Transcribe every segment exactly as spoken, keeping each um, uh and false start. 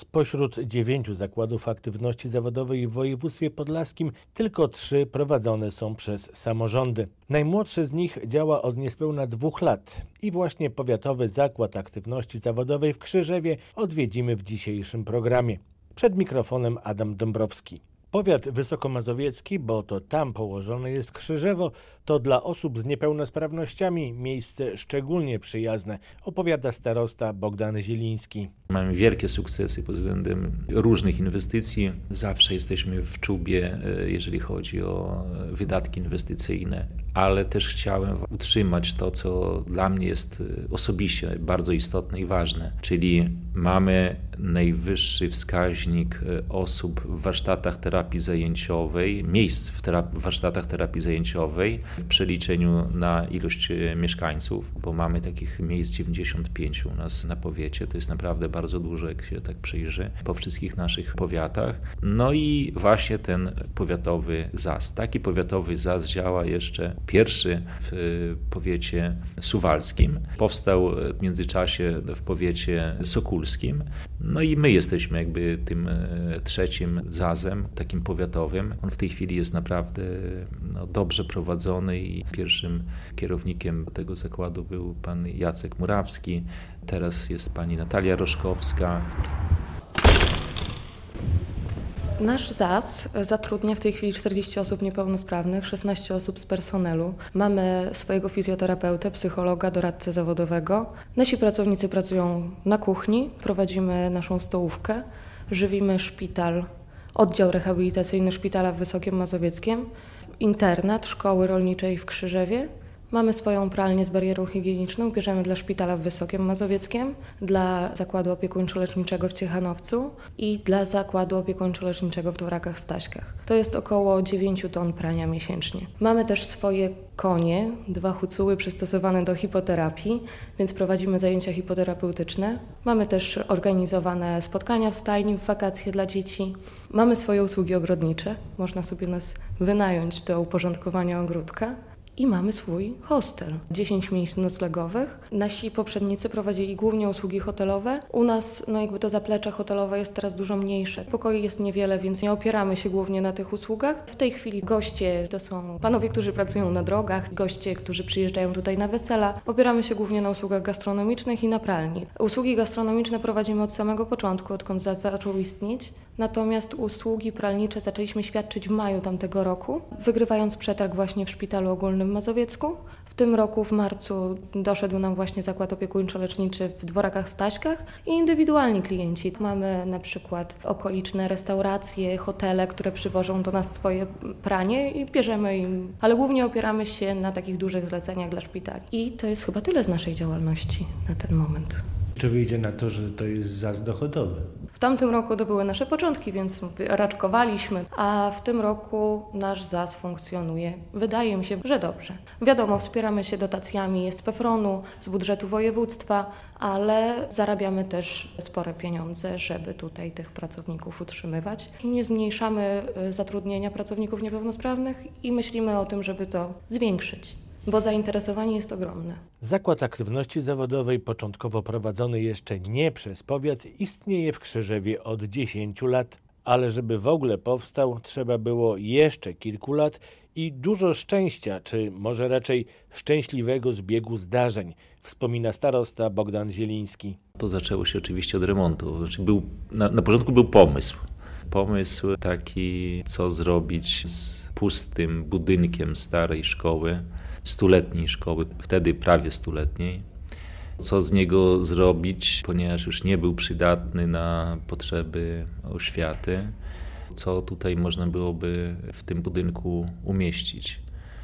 Spośród dziewięciu zakładów aktywności zawodowej w województwie podlaskim tylko trzy prowadzone są przez samorządy. Najmłodszy z nich działa od niespełna dwóch lat i właśnie Powiatowy Zakład Aktywności Zawodowej w Krzyżewie odwiedzimy w dzisiejszym programie. Przed mikrofonem Adam Dąbrowski. Powiat wysokomazowiecki, bo to tam położone jest Krzyżewo, to dla osób z niepełnosprawnościami miejsce szczególnie przyjazne, opowiada starosta Bogdan Zieliński. Mamy wielkie sukcesy pod względem różnych inwestycji. Zawsze jesteśmy w czubie, jeżeli chodzi o wydatki inwestycyjne, ale też chciałem utrzymać to, co dla mnie jest osobiście bardzo istotne i ważne, czyli mamy najwyższy wskaźnik osób w warsztatach terapii zajęciowej, miejsc w, terap- w warsztatach terapii zajęciowej w przeliczeniu na ilość mieszkańców, bo mamy takich miejsc dziewięćdziesiąt pięć u nas na powiecie. To jest naprawdę bardzo dużo, jak się tak przyjrzy, po wszystkich naszych powiatach. No i właśnie ten powiatowy Z A S. Taki powiatowy Z A S działa jeszcze pierwszy w powiecie suwalskim. Powstał w międzyczasie w powiecie sokólskim. No i my jesteśmy jakby tym trzecim Z A S-em, takim powiatowym. On w tej chwili jest naprawdę no, dobrze prowadzony i pierwszym kierownikiem tego zakładu był pan Jacek Murawski. Teraz jest pani Natalia Roszkowska. Nasz Z A S zatrudnia w tej chwili czterdzieści osób niepełnosprawnych, szesnaście osób z personelu. Mamy swojego fizjoterapeutę, psychologa, doradcę zawodowego. Nasi pracownicy pracują na kuchni, prowadzimy naszą stołówkę, żywimy szpital, oddział rehabilitacyjny szpitala w Wysokiem Mazowieckiem, internat szkoły rolniczej w Krzyżewie. Mamy swoją pralnię z barierą higieniczną, bierzemy dla szpitala w Wysokim Mazowieckiem, dla zakładu opiekuńczo-leczniczego w Ciechanowcu i dla zakładu opiekuńczo-leczniczego w Dworakach Staśkach. To jest około dziewięć ton prania miesięcznie. Mamy też swoje konie, dwa hucuły przystosowane do hipoterapii, więc prowadzimy zajęcia hipoterapeutyczne. Mamy też organizowane spotkania w stajni w wakacje dla dzieci. Mamy swoje usługi ogrodnicze, można sobie nas wynająć do uporządkowania ogródka. I mamy swój hostel, dziesięć miejsc noclegowych. Nasi poprzednicy prowadzili głównie usługi hotelowe. U nas no jakby to zaplecze hotelowe jest teraz dużo mniejsze. Pokoi jest niewiele, więc nie opieramy się głównie na tych usługach. W tej chwili goście to są panowie, którzy pracują na drogach, goście, którzy przyjeżdżają tutaj na wesela. Opieramy się głównie na usługach gastronomicznych i na pralni. Usługi gastronomiczne prowadzimy od samego początku, odkąd zaczął istnieć. Natomiast usługi pralnicze zaczęliśmy świadczyć w maju tamtego roku, wygrywając przetarg właśnie w Szpitalu Ogólnym w Mazowiecku. W tym roku w marcu doszedł nam właśnie zakład opiekuńczo-leczniczy w Dworakach Staśkach i indywidualni klienci. Mamy na przykład okoliczne restauracje, hotele, które przywożą do nas swoje pranie i bierzemy im, ale głównie opieramy się na takich dużych zleceniach dla szpitali. I to jest chyba tyle z naszej działalności na ten moment. Czy wyjdzie na to, że to jest Z A S dochodowy? W tamtym roku to były nasze początki, więc raczkowaliśmy, a w tym roku nasz Z A S funkcjonuje. Wydaje mi się, że dobrze. Wiadomo, wspieramy się dotacjami z PEFRON-u, z budżetu województwa, ale zarabiamy też spore pieniądze, żeby tutaj tych pracowników utrzymywać. Nie zmniejszamy zatrudnienia pracowników niepełnosprawnych i myślimy o tym, żeby to zwiększyć, bo zainteresowanie jest ogromne. Zakład Aktywności Zawodowej, początkowo prowadzony jeszcze nie przez powiat, istnieje w Krzyżewie od dziesięciu lat, ale żeby w ogóle powstał, trzeba było jeszcze kilku lat i dużo szczęścia, czy może raczej szczęśliwego zbiegu zdarzeń, wspomina starosta Bogdan Zieliński. To zaczęło się oczywiście od remontu. Znaczy był, na, na początku był pomysł. Pomysł taki, co zrobić z pustym budynkiem starej szkoły, stuletniej szkoły, wtedy prawie stuletniej. Co z niego zrobić, ponieważ już nie był przydatny na potrzeby oświaty, co tutaj można byłoby w tym budynku umieścić.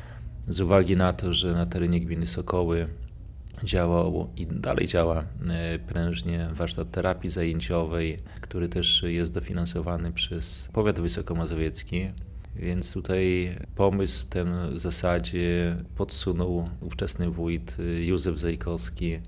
Z uwagi na to, że na terenie gminy Sokoły działał i dalej działa prężnie warsztat terapii zajęciowej, który też jest dofinansowany przez powiat wysokomazowiecki. Więc tutaj pomysł ten w zasadzie podsunął ówczesny wójt Józef Zajkowski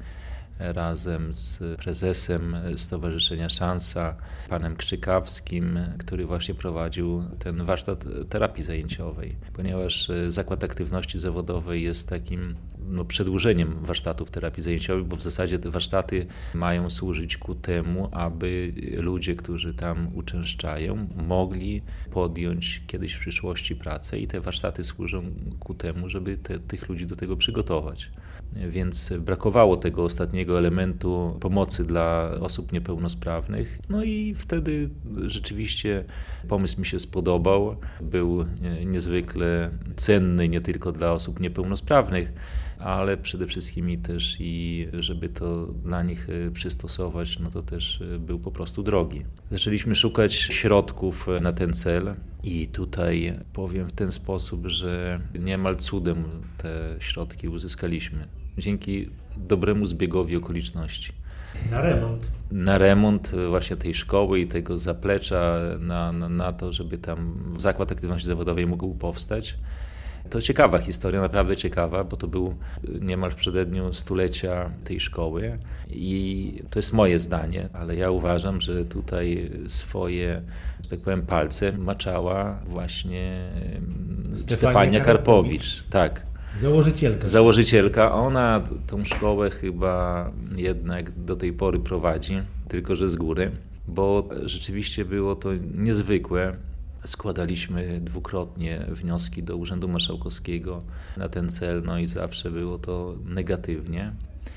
razem z prezesem Stowarzyszenia Szansa, panem Krzykawskim, który właśnie prowadził ten warsztat terapii zajęciowej. Ponieważ Zakład Aktywności Zawodowej jest takim no, przedłużeniem warsztatów terapii zajęciowej, bo w zasadzie te warsztaty mają służyć ku temu, aby ludzie, którzy tam uczęszczają, mogli podjąć kiedyś w przyszłości pracę i te warsztaty służą ku temu, żeby te, tych ludzi do tego przygotować. Więc brakowało tego ostatniego elementu pomocy dla osób niepełnosprawnych. No i wtedy rzeczywiście pomysł mi się spodobał. Był niezwykle cenny nie tylko dla osób niepełnosprawnych, ale przede wszystkim i też i żeby to dla nich przystosować, no to też był po prostu drogi. Zaczęliśmy szukać środków na ten cel i tutaj powiem w ten sposób, że niemal cudem te środki uzyskaliśmy. Dzięki dobremu zbiegowi okoliczności. Na remont. Na remont właśnie tej szkoły i tego zaplecza na, na, na to, żeby tam zakład aktywności zawodowej mógł powstać. To ciekawa historia, naprawdę ciekawa, bo to był niemal w przededniu stulecia tej szkoły i to jest moje zdanie, ale ja uważam, że tutaj swoje, że tak powiem, palce maczała właśnie Stefania, Stefania Karpowicz. Karpowicz. Tak. Założycielka. Założycielka. Ona tą szkołę chyba jednak do tej pory prowadzi, tylko że z góry, bo rzeczywiście było to niezwykłe. Składaliśmy dwukrotnie wnioski do Urzędu Marszałkowskiego na ten cel, no i zawsze było to negatywnie.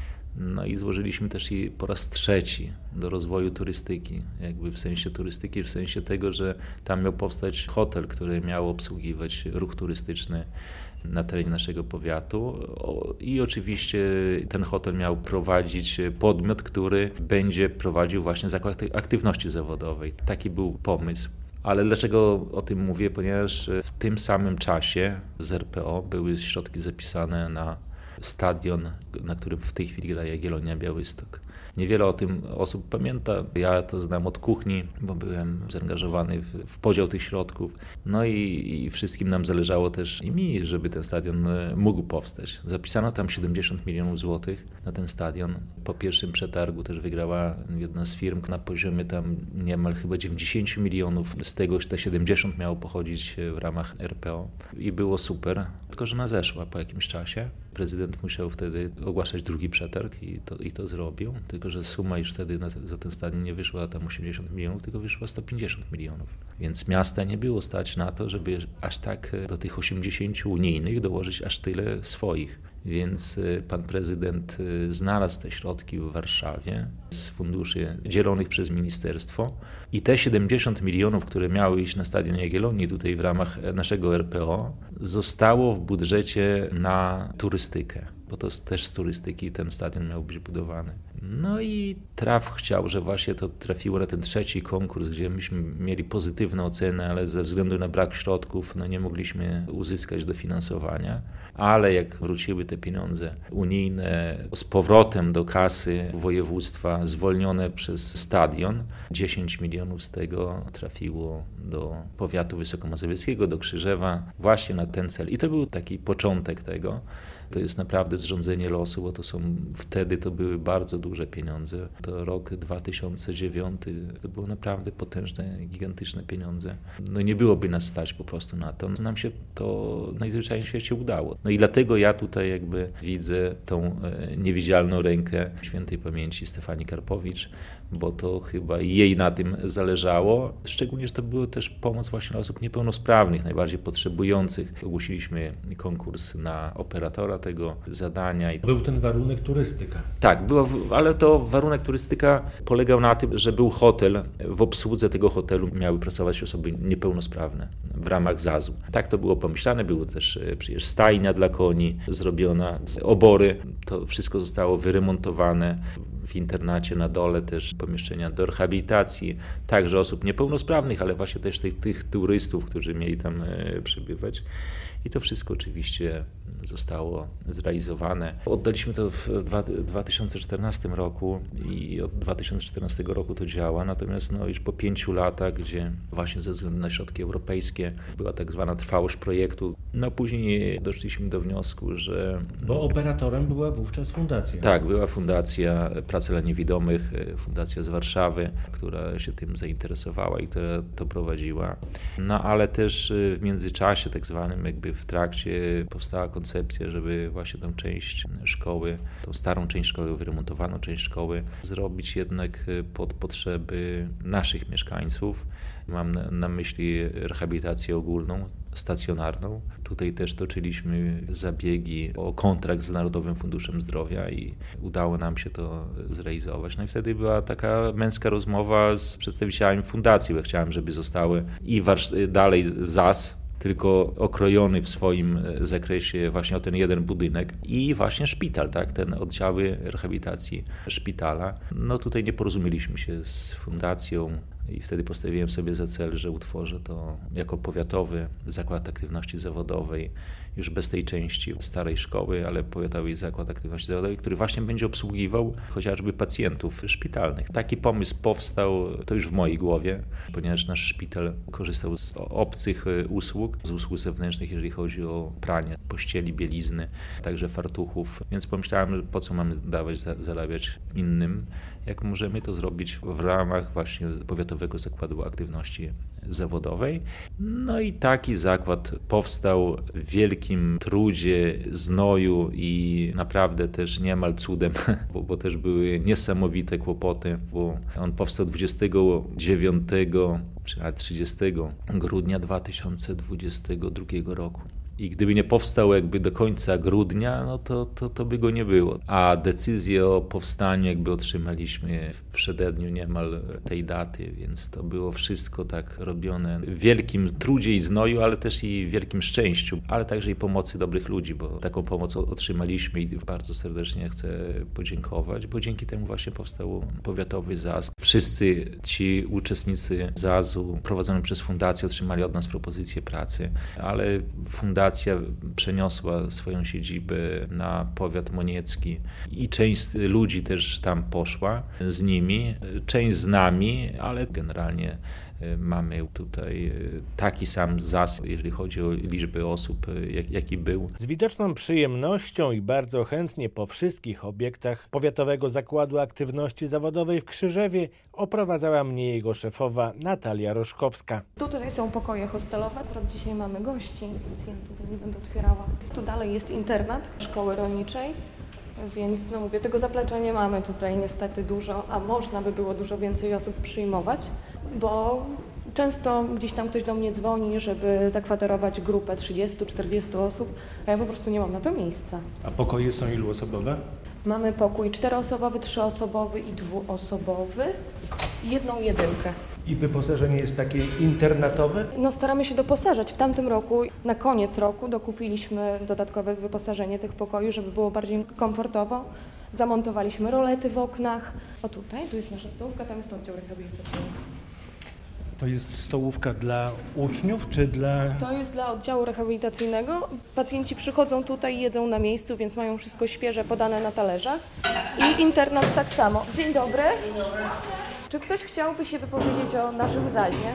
No i złożyliśmy też i po raz trzeci do rozwoju turystyki, jakby w sensie turystyki, w sensie tego, że tam miał powstać hotel, który miał obsługiwać ruch turystyczny na terenie naszego powiatu i oczywiście ten hotel miał prowadzić podmiot, który będzie prowadził właśnie zakład aktywności zawodowej. Taki był pomysł. Ale dlaczego o tym mówię? Ponieważ w tym samym czasie z R P O były środki zapisane na stadion, na którym w tej chwili gra Jagiellonia Białystok. Niewiele o tym osób pamięta. Ja to znam od kuchni, bo byłem zaangażowany w, w podział tych środków. No i, i wszystkim nam zależało też i mi, żeby ten stadion mógł powstać. Zapisano tam siedemdziesiąt milionów złotych na ten stadion. Po pierwszym przetargu też wygrała jedna z firm na poziomie tam niemal chyba dziewięćdziesiąt milionów. Z tego te siedemdziesiąt miało pochodzić w ramach R P O i było super. Tylko że ona zeszła po jakimś czasie. Prezydent musiał wtedy ogłaszać drugi przetarg i to, i to zrobił. Tylko że suma już wtedy na, za ten stadion nie wyszła tam osiemdziesiąt milionów, tylko wyszła sto pięćdziesiąt milionów. Więc miasta nie było stać na to, żeby aż tak do tych osiemdziesięciu unijnych dołożyć aż tyle swoich. Więc pan prezydent znalazł te środki w Warszawie z funduszy dzielonych przez ministerstwo i te siedemdziesiąt milionów, które miały iść na stadion Jagiellonii tutaj w ramach naszego R P O, zostało w budżecie na turystykę, bo to też z turystyki ten stadion miał być budowany. No i traf chciał, że właśnie to trafiło na ten trzeci konkurs, gdzie myśmy mieli pozytywne oceny, ale ze względu na brak środków no nie mogliśmy uzyskać dofinansowania. Ale jak wróciły te pieniądze unijne z powrotem do kasy województwa zwolnione przez stadion, dziesięć milionów z tego trafiło do powiatu wysokomazowieckiego, do Krzyżewa, właśnie na ten cel. I to był taki początek tego. To jest naprawdę zrządzenie losu, bo to są, wtedy to były bardzo duże pieniądze. To rok dwa tysiące dziewiąty, to było naprawdę potężne, gigantyczne pieniądze. No nie byłoby nas stać po prostu na to. Nam się to najzwyczajniej w świecie udało. No i dlatego ja tutaj jakby widzę tą niewidzialną rękę świętej pamięci Stefanii Karpowicz, bo to chyba jej na tym zależało. Szczególnie, że to była też pomoc właśnie dla osób niepełnosprawnych, najbardziej potrzebujących. Ogłosiliśmy konkurs na operatora tego zadania. Był ten warunek turystyka. Tak, była, ale to warunek turystyka polegał na tym, że był hotel. W obsłudze tego hotelu miały pracować osoby niepełnosprawne w ramach Z A Z-u. Tak to było pomyślane. Było też przecież stajnia dla koni zrobiona, obory. To wszystko zostało wyremontowane. W internacie na dole też pomieszczenia do rehabilitacji, także osób niepełnosprawnych, ale właśnie też tych, tych turystów, którzy mieli tam przebywać. I to wszystko oczywiście zostało zrealizowane. Oddaliśmy to w dwa tysiące czternastym roku i od dwa tysiące czternastego roku to działa, natomiast no już po pięciu latach, gdzie właśnie ze względu na środki europejskie była tak zwana trwałość projektu, no później doszliśmy do wniosku, że... Bo operatorem była wówczas fundacja. Tak, była fundacja Praca dla Niewidomych, fundacja z Warszawy, która się tym zainteresowała i która to prowadziła. No ale też w międzyczasie, tak zwanym jakby w trakcie, powstała koncepcja, żeby właśnie tą część szkoły, tą starą część szkoły, wyremontowaną część szkoły zrobić jednak pod potrzeby naszych mieszkańców. Mam na, na myśli rehabilitację ogólną, stacjonarną. Tutaj też toczyliśmy zabiegi o kontrakt z Narodowym Funduszem Zdrowia i udało nam się to zrealizować. No i wtedy była taka męska rozmowa z przedstawicielami fundacji, bo chciałem, żeby zostały i warsz- dalej Z A S, tylko okrojony w swoim zakresie właśnie o ten jeden budynek i właśnie szpital, tak, ten oddziały rehabilitacji szpitala. No tutaj nie porozumieliśmy się z fundacją i wtedy postawiłem sobie za cel, że utworzę to jako powiatowy zakład aktywności zawodowej, już bez tej części starej szkoły, ale powiatowy zakład aktywności zawodowej, który właśnie będzie obsługiwał chociażby pacjentów szpitalnych. Taki pomysł powstał, to już w mojej głowie, ponieważ nasz szpital korzystał z obcych usług, z usług zewnętrznych, jeżeli chodzi o pranie pościeli, bielizny, także fartuchów, więc pomyślałem, po co mamy dawać, zarabiać innym, jak możemy to zrobić w ramach właśnie Powiatowego Zakładu Aktywności Zawodowej. No i taki zakład powstał w wielkim trudzie, znoju i naprawdę też niemal cudem, bo, bo też były niesamowite kłopoty, bo on powstał dwudziestego dziewiątego czy nawet trzydziestego grudnia dwa tysiące dwudziestego drugiego roku. I gdyby nie powstał jakby do końca grudnia, no to, to, to by go nie było. A decyzję o powstaniu jakby otrzymaliśmy w przededniu niemal tej daty, więc to było wszystko tak robione w wielkim trudzie i znoju, ale też i w wielkim szczęściu, ale także i pomocy dobrych ludzi, bo taką pomoc otrzymaliśmy i bardzo serdecznie chcę podziękować, bo dzięki temu właśnie powstał powiatowy Z A S. Wszyscy ci uczestnicy Z A S-u prowadzony przez fundację otrzymali od nas propozycję pracy, ale fundacja Fundacja przeniosła swoją siedzibę na powiat moniecki i część ludzi też tam poszła z nimi, część z nami, ale generalnie mamy tutaj taki sam zasób, jeżeli chodzi o liczbę osób, jak, jaki był. Z widoczną przyjemnością i bardzo chętnie po wszystkich obiektach Powiatowego Zakładu Aktywności Zawodowej w Krzyżewie oprowadzała mnie jego szefowa Natalia Roszkowska. Tu tutaj są pokoje hostelowe, akurat dzisiaj mamy gości, więc ja tutaj nie będę otwierała. Tu dalej jest internat szkoły rolniczej, więc no mówię, tego zaplecza nie mamy tutaj niestety dużo, a można by było dużo więcej osób przyjmować, bo często gdzieś tam ktoś do mnie dzwoni, żeby zakwaterować grupę trzydziestu czterdziestu osób, a ja po prostu nie mam na to miejsca. A pokoje są iluosobowe? Mamy pokój czteroosobowy, trzyosobowy i dwuosobowy i jedną jedynkę. I wyposażenie jest takie internatowe? No staramy się doposażać. W tamtym roku, na koniec roku dokupiliśmy dodatkowe wyposażenie tych pokoi, żeby było bardziej komfortowo. Zamontowaliśmy rolety w oknach. O tutaj, tu jest nasza stołówka, tam jest oddział rehabilitacyjny. To jest stołówka dla uczniów, czy dla... To jest dla oddziału rehabilitacyjnego. Pacjenci przychodzą tutaj, jedzą na miejscu, więc mają wszystko świeże, podane na talerzach. I internat tak samo. Dzień dobry. Dzień dobry. Czy ktoś chciałby się wypowiedzieć o naszym zazie?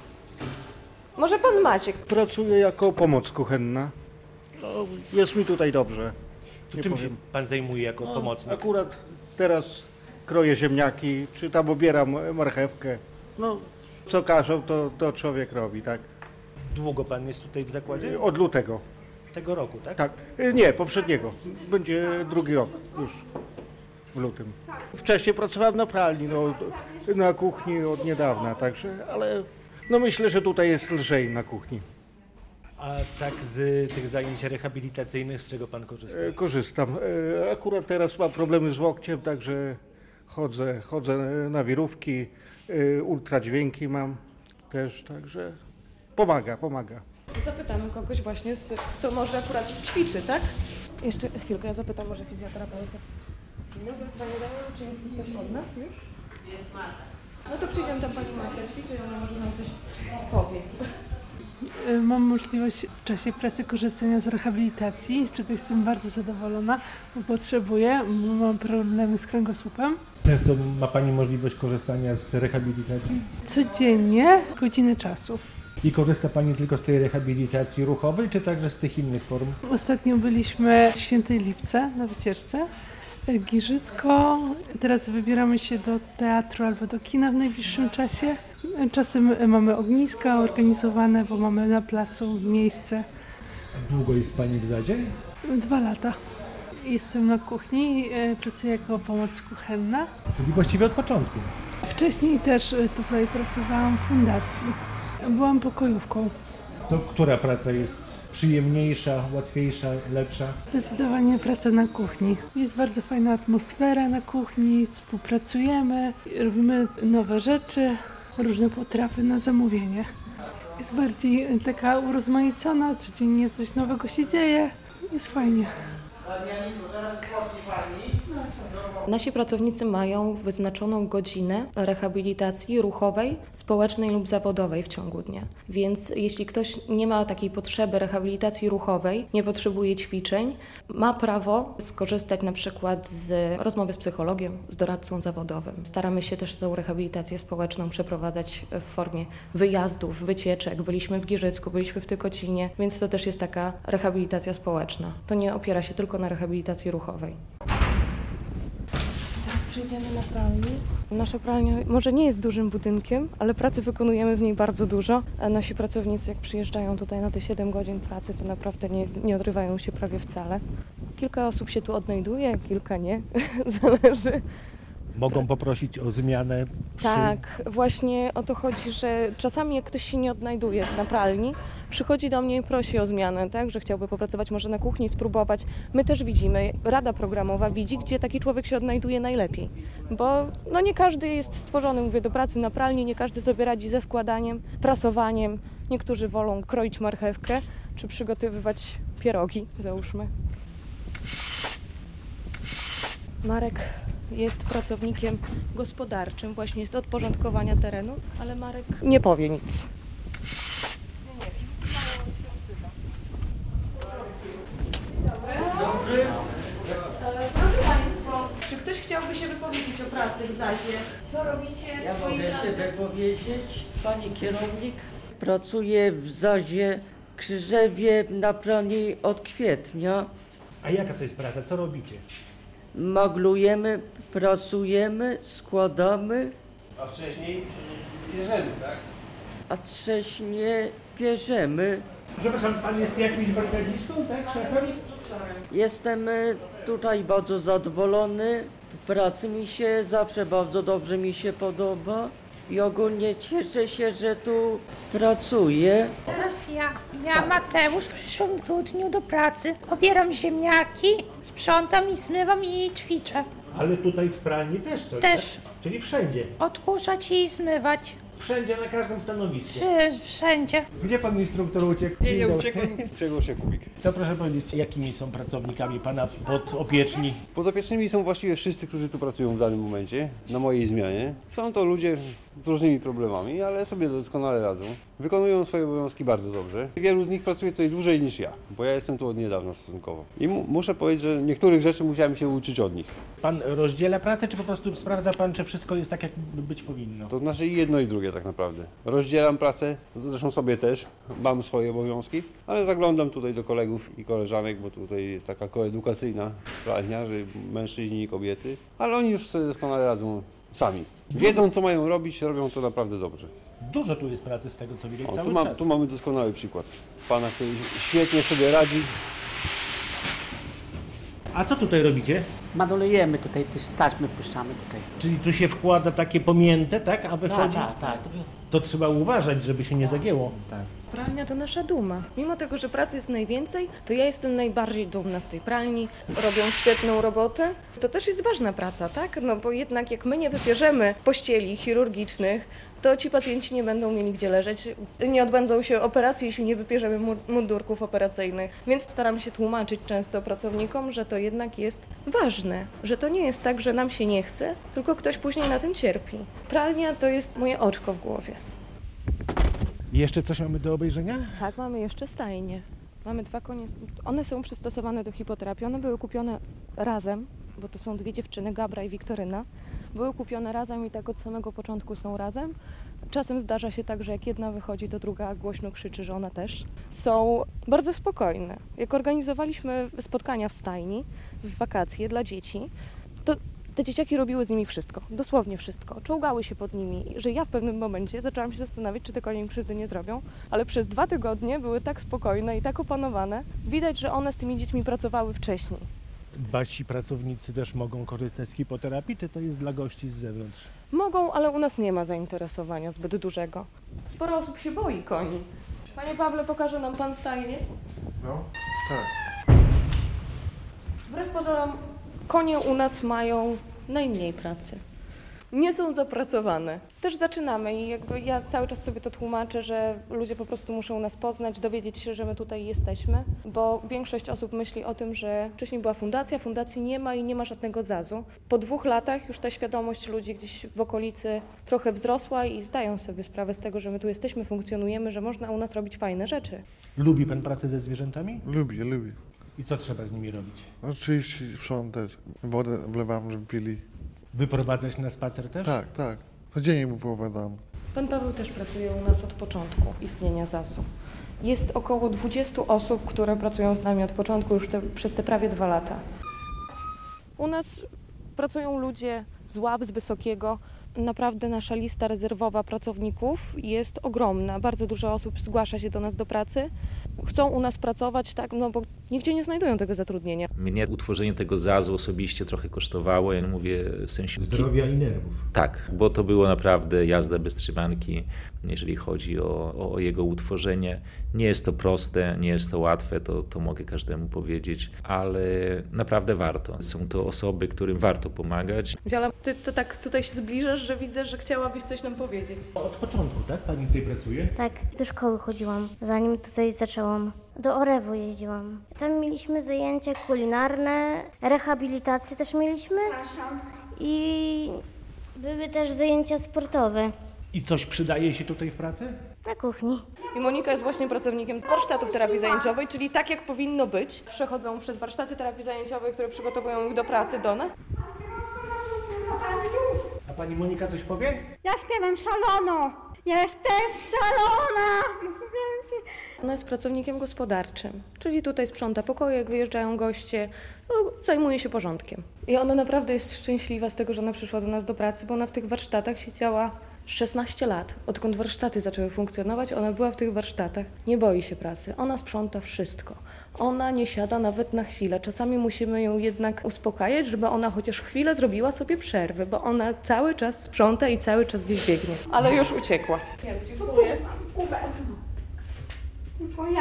Może pan Maciek? Pracuję jako pomoc kuchenna. No, jest mi tutaj dobrze. To czym powiem. się pan zajmuje jako no, pomocnik? Akurat teraz kroję ziemniaki, czy tam obieram marchewkę. No, co każą, to, to człowiek robi, tak? Długo pan jest tutaj w zakładzie? Od lutego. Tego roku, tak? Tak. Nie, poprzedniego. Będzie drugi rok już. W lutym. Wcześniej pracowałem na pralni, no, na kuchni od niedawna, także, ale no myślę, że tutaj jest lżej na kuchni. A tak z tych zajęć rehabilitacyjnych, z czego pan korzysta? Korzystam. Akurat teraz mam problemy z łokciem, także chodzę, chodzę na wirówki, ultradźwięki mam też, także pomaga, pomaga. Zapytamy kogoś właśnie, z, kto może akurat ćwiczy, tak? Jeszcze chwilkę, ja zapytam może fizjoterapeuta. Panie Danielu, czy jest ktoś od nas już? Jest Marta. No to przyjdziemy tam pani Marta ćwiczy i ona może nam coś powie. Mam możliwość w czasie pracy korzystania z rehabilitacji, z czego jestem bardzo zadowolona, bo potrzebuję, bo mam problemy z kręgosłupem. Często ma pani możliwość korzystania z rehabilitacji? Codziennie, godziny czasu. I korzysta pani tylko z tej rehabilitacji ruchowej, czy także z tych innych form? Ostatnio byliśmy w Świętej Lipce na wycieczce. Giżycko. Teraz wybieramy się do teatru albo do kina w najbliższym czasie. Czasem mamy ogniska organizowane, bo mamy na placu miejsce. Długo jest Pani w zadzie? Dwa lata. Jestem na kuchni, pracuję jako pomoc kuchenna. Czyli właściwie od początku. Wcześniej też tutaj pracowałam w fundacji. Byłam pokojówką. To która praca jest przyjemniejsza, łatwiejsza, lepsza? Zdecydowanie praca na kuchni. Jest bardzo fajna atmosfera na kuchni, współpracujemy, robimy nowe rzeczy, różne potrawy na zamówienie. Jest bardziej taka urozmaicona, codziennie coś nowego się dzieje, jest fajnie. Nasi pracownicy mają wyznaczoną godzinę rehabilitacji ruchowej, społecznej lub zawodowej w ciągu dnia. Więc jeśli ktoś nie ma takiej potrzeby rehabilitacji ruchowej, nie potrzebuje ćwiczeń, ma prawo skorzystać na przykład z rozmowy z psychologiem, z doradcą zawodowym. Staramy się też tę rehabilitację społeczną przeprowadzać w formie wyjazdów, wycieczek. Byliśmy w Giżycku, byliśmy w Tykocinie, więc to też jest taka rehabilitacja społeczna. To nie opiera się tylko na rehabilitacji ruchowej. Teraz przejdziemy na pralnię. Nasza pralnia może nie jest dużym budynkiem, ale pracy wykonujemy w niej bardzo dużo. A nasi pracownicy, jak przyjeżdżają tutaj na te siedem godzin pracy, to naprawdę nie, nie odrywają się prawie wcale. Kilka osób się tu odnajduje, kilka nie. Zależy. Mogą poprosić o zmianę przy... Tak, właśnie o to chodzi, że czasami jak ktoś się nie odnajduje na pralni, przychodzi do mnie i prosi o zmianę, tak, że chciałby popracować może na kuchni, spróbować. My też widzimy, Rada Programowa widzi, gdzie taki człowiek się odnajduje najlepiej, bo no nie każdy jest stworzony, mówię, do pracy na pralni, nie każdy sobie radzi ze składaniem, prasowaniem. Niektórzy wolą kroić marchewkę czy przygotowywać pierogi, załóżmy. Marek jest pracownikiem gospodarczym, właśnie z odporządkowania terenu, ale Marek nie powie nic. Dobry. Proszę Państwa, czy ktoś chciałby się wypowiedzieć o pracy w zazie? Co robicie Ja w swojej mogę pracy? się wypowiedzieć, pani kierownik. Pracuję w zazie Krzyżewie na pralni od kwietnia. A jaka to jest praca? Co robicie? Maglujemy, pracujemy, składamy, A wcześniej bierzemy, tak? a wcześniej bierzemy. Przepraszam, Pan jest jakimś brygadzistą, tak? Szefem? Jestem e, tutaj bardzo zadowolony. W pracy mi się zawsze bardzo dobrze mi się podoba. I ogólnie cieszę się, że tu pracuję. Teraz ja, ja Mateusz, w przyszłym grudniu do pracy. Obieram ziemniaki, sprzątam i zmywam i ćwiczę. Ale tutaj w pralni też coś, Też. Tak? Czyli wszędzie. Odkurzać i zmywać. Wszędzie, na każdym stanowisku. Przy, wszędzie. Gdzie Pan instruktor uciekł? Nie, nie Dzień dobry. uciekłem. Grzegorz Jakubik. To proszę powiedzieć, jakimi są pracownikami Pana podopieczni? Podopiecznymi są właściwie wszyscy, którzy tu pracują w danym momencie, na mojej zmianie. Są to ludzie z różnymi problemami, ale sobie doskonale radzą. Wykonują swoje obowiązki bardzo dobrze. Wielu z nich pracuje tutaj dłużej niż ja, bo ja jestem tu od niedawna stosunkowo. I mu- muszę powiedzieć, że niektórych rzeczy musiałem się uczyć od nich. Pan rozdziela pracę, czy po prostu sprawdza Pan, czy wszystko jest tak, jak być powinno? To znaczy i jedno i drugie tak naprawdę. Rozdzielam pracę, zresztą sobie też, mam swoje obowiązki, ale zaglądam tutaj do kolegów i koleżanek, bo tutaj jest taka koedukacyjna pralnia, że mężczyźni i kobiety, ale oni już sobie doskonale radzą sami. Wiedzą, co mają robić, robią to naprawdę dobrze. Dużo tu jest pracy z tego, co widać O, cały tu, mam, czas. tu mamy doskonały przykład pana, który świetnie sobie radzi. A co tutaj robicie? Madolejemy tutaj, też taśmy puszczamy tutaj. Czyli tu się wkłada takie pomięte, tak? A Tak, wychodzi? tak, tak. To, To trzeba uważać, żeby się nie zagięło. tak. Pralnia to nasza duma. Mimo tego, że pracy jest najwięcej, to ja jestem najbardziej dumna z tej pralni. Robią świetną robotę. To też jest ważna praca, tak? No bo jednak jak my nie wybierzemy pościeli chirurgicznych, to ci pacjenci nie będą mieli gdzie leżeć, nie odbędą się operacji, jeśli nie wybierzemy mu- mundurków operacyjnych. Więc staram się tłumaczyć często pracownikom, że to jednak jest ważne, że to nie jest tak, że nam się nie chce, tylko ktoś później na tym cierpi. Pralnia to jest moje oczko w głowie. I jeszcze coś mamy do obejrzenia? Tak, mamy jeszcze stajnie. Mamy dwa konie. One są przystosowane do hipoterapii. One były kupione razem, bo to są dwie dziewczyny, Gabra i Wiktoryna. Były kupione razem i tak od samego początku są razem. Czasem zdarza się tak, że jak jedna wychodzi, to druga głośno krzyczy, że ona też. Są bardzo spokojne. Jak organizowaliśmy spotkania w stajni w wakacje dla dzieci, to te dzieciaki robiły z nimi wszystko, dosłownie wszystko. Czołgały się pod nimi, że ja w pewnym momencie zaczęłam się zastanawiać, czy te konie im krzywdy nie zrobią, ale przez dwa tygodnie były tak spokojne i tak opanowane. Widać, że one z tymi dziećmi pracowały wcześniej. Wasi pracownicy też mogą korzystać z hipoterapii, czy to jest dla gości z zewnątrz? Mogą, ale u nas nie ma zainteresowania zbyt dużego. Sporo osób się boi koni. Panie Pawle, pokaże nam pan stajnię? No, tak. Wbrew pozorom, konie u nas mają najmniej pracy. Nie są zapracowane. Też zaczynamy i jakby ja cały czas sobie to tłumaczę, że ludzie po prostu muszą nas poznać, dowiedzieć się, że my tutaj jesteśmy, bo większość osób myśli o tym, że wcześniej była fundacja, fundacji nie ma i nie ma żadnego zazu. Po dwóch latach już ta świadomość ludzi gdzieś w okolicy trochę wzrosła i zdają sobie sprawę z tego, że my tu jesteśmy, funkcjonujemy, że można u nas robić fajne rzeczy. Lubi pan pracę ze zwierzętami? Lubię, lubię. I co trzeba z nimi robić? Oczywiście sprzątać, wodę wlewam, żeby pili. Wyprowadzać na spacer też? Tak, tak. Codziennie mu powiadam. Pan Paweł też pracuje u nas od początku istnienia zasu. Jest około dwudziestu osób, które pracują z nami od początku już te, przez te prawie dwa lata. U nas pracują ludzie z Łap, z Wysokiego. Naprawdę nasza lista rezerwowa pracowników jest ogromna. Bardzo dużo osób zgłasza się do nas do pracy. Chcą u nas pracować, tak, no bo nigdzie nie znajdują tego zatrudnienia. Mnie utworzenie tego zazu osobiście trochę kosztowało, ja mówię w sensie... Zdrowia i nerwów. Tak, bo to było naprawdę jazda bez trzymanki, jeżeli chodzi o, o jego utworzenie. Nie jest to proste, nie jest to łatwe, to, to mogę każdemu powiedzieć, ale naprawdę warto. Są to osoby, którym warto pomagać. Wiela, ty to tak tutaj się zbliżasz, że widzę, że chciałabyś coś nam powiedzieć. Od początku, tak? Pani tutaj pracuje? Tak, do szkoły chodziłam, zanim tutaj zaczęłam. Do Orewu jeździłam. Tam mieliśmy zajęcia kulinarne, rehabilitację też mieliśmy i były też zajęcia sportowe. I coś przydaje się tutaj w pracy? Na kuchni. I Monika jest właśnie pracownikiem z warsztatów terapii zajęciowej, czyli tak jak powinno być. Przechodzą przez warsztaty terapii zajęciowej, które przygotowują ich do pracy do nas. A pani Monika coś powie? Ja śpiewam szalono! Jesteś szalona! Ona jest pracownikiem gospodarczym, czyli tutaj sprząta pokoje, jak wyjeżdżają goście, no, zajmuje się porządkiem. I ona naprawdę jest szczęśliwa z tego, że ona przyszła do nas do pracy, bo ona w tych warsztatach siedziała szesnaście lat. Odkąd warsztaty zaczęły funkcjonować, ona była w tych warsztatach. Nie boi się pracy, ona sprząta wszystko. Ona nie siada nawet na chwilę. Czasami musimy ją jednak uspokajać, żeby ona chociaż chwilę zrobiła sobie przerwy, bo ona cały czas sprząta i cały czas gdzieś biegnie. Ale już uciekła. Dziękuję. Dziękuję.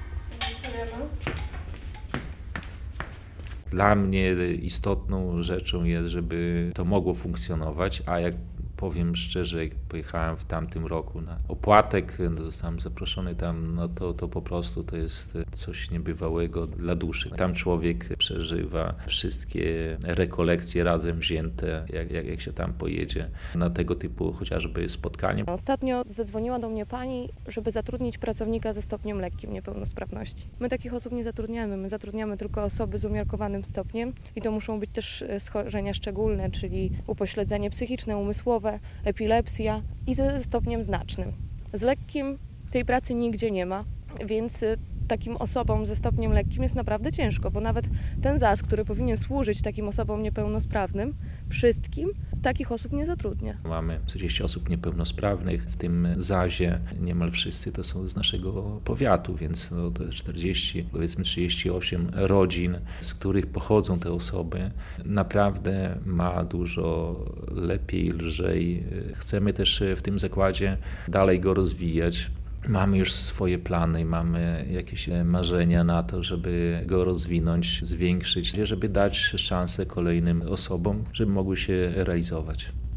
Dla mnie istotną rzeczą jest, żeby to mogło funkcjonować, a jak powiem szczerze, jak pojechałem w tamtym roku na opłatek, zostałem zaproszony tam, no to, to po prostu to jest coś niebywałego dla duszy. Tam człowiek przeżywa wszystkie rekolekcje razem wzięte, jak, jak, jak się tam pojedzie na tego typu chociażby spotkanie. Ostatnio zadzwoniła do mnie pani, żeby zatrudnić pracownika ze stopniem lekkim niepełnosprawności. My takich osób nie zatrudniamy, my zatrudniamy tylko osoby z umiarkowanym stopniem i to muszą być też schorzenia szczególne, czyli upośledzenie psychiczne, umysłowe, epilepsja i ze stopniem znacznym. Z lekkim tej pracy nigdzie nie ma, więc takim osobom ze stopniem lekkim jest naprawdę ciężko, bo nawet ten Z A S, który powinien służyć takim osobom niepełnosprawnym, wszystkim takich osób nie zatrudnia. Mamy czterdzieści osób niepełnosprawnych, w tym zazie niemal wszyscy to są z naszego powiatu, więc no to czterdzieści, powiedzmy trzydzieści osiem rodzin, z których pochodzą te osoby, naprawdę ma dużo lepiej, lżej. Chcemy też w tym zakładzie dalej go rozwijać. Mamy już swoje plany, mamy jakieś marzenia na to, żeby go rozwinąć, zwiększyć, żeby dać szansę kolejnym osobom, żeby mogły się realizować.